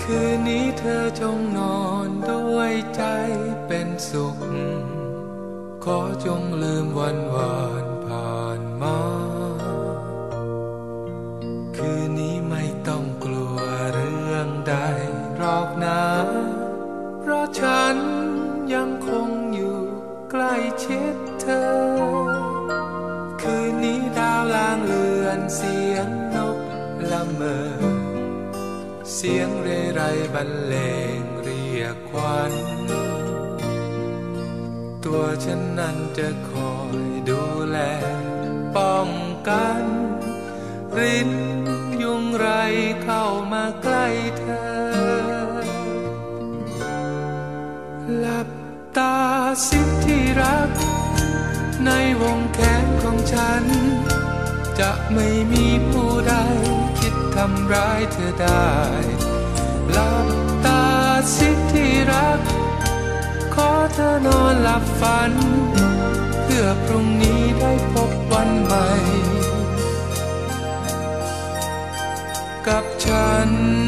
คืนนี้เธอจงนอนด้วยใจเป็นสุขขอจงลืมวันวานผ่านมาคืนนี้ไม่ต้องกลัวเรื่องใดหรอกนะเพราะฉันยังคงอยู่ใกล้ชิดเธอคืนนี้ดาวลางเลือนเสียงนกละเมอเสียงเรไรบรรเลงเรียกควันตัวฉันนั้นจะคอยดูแลป้องกันรินยุงไรเข้ามาใกล้เธอหลับตาสิที่รักในวงแขนของฉันจะไม่มีผู้ใดคิดทำร้ายเธอได้หลับตาสิที่รักขอเธอนอนหลับฝันเพื่อพรุ่งนี้ได้พบวันใหม่กับฉัน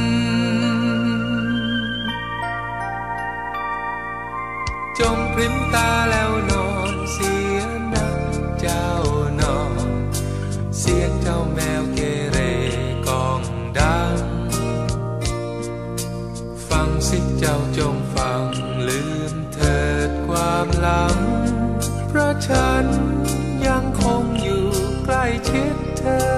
จงพริมตาแล้วนอนเสียนะเจ้านอนเสียงเจ้าแมวเกเรก้องดังฟังสิเจ้าจงฟังลืมเถิดความหลังเพราะฉันยังคงอยู่ใกล้ชิดเธอ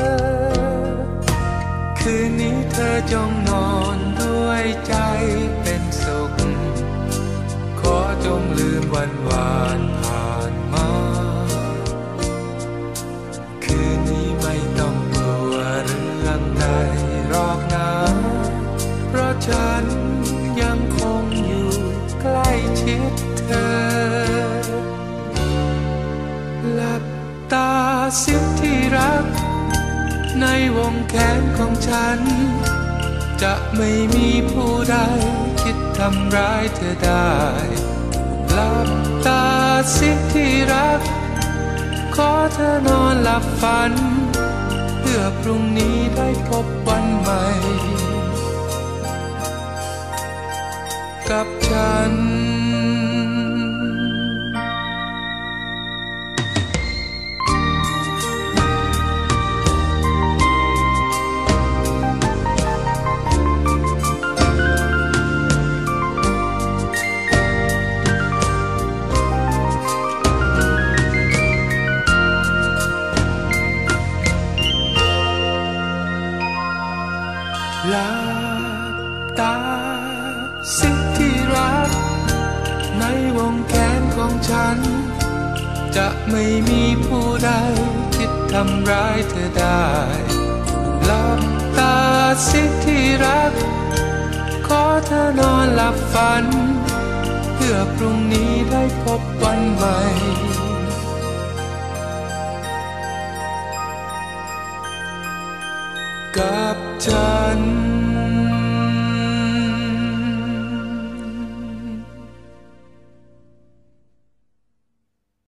คืนนี้เธอจงนอนด้วยใจเป็นสุขขอจงลืมวันวานผ่านมาคืนนี้ไม่ต้องกลัวเรื่องใดหรอกนะเพราะฉันยังคงอยู่ใกล้ชิดเธอหลับตาสิที่รักในวงแขนของฉันจะไม่มีผู้ใดคิดทำร้ายเธอได้หลับตาสิที่รักขอเธอนอนหลับฝันเพื่อพรุ่งนี้ได้พบวันใหม่กับฉันหลับตาสิที่รักในวงแขนของฉันจะไม่มีผู้ใดคิดทำร้ายเธอได้หลับตาสิที่รักขอเธอนอนหลับฝันเพื่อพรุ่งนี้ได้พบวันใหม่กับฉัน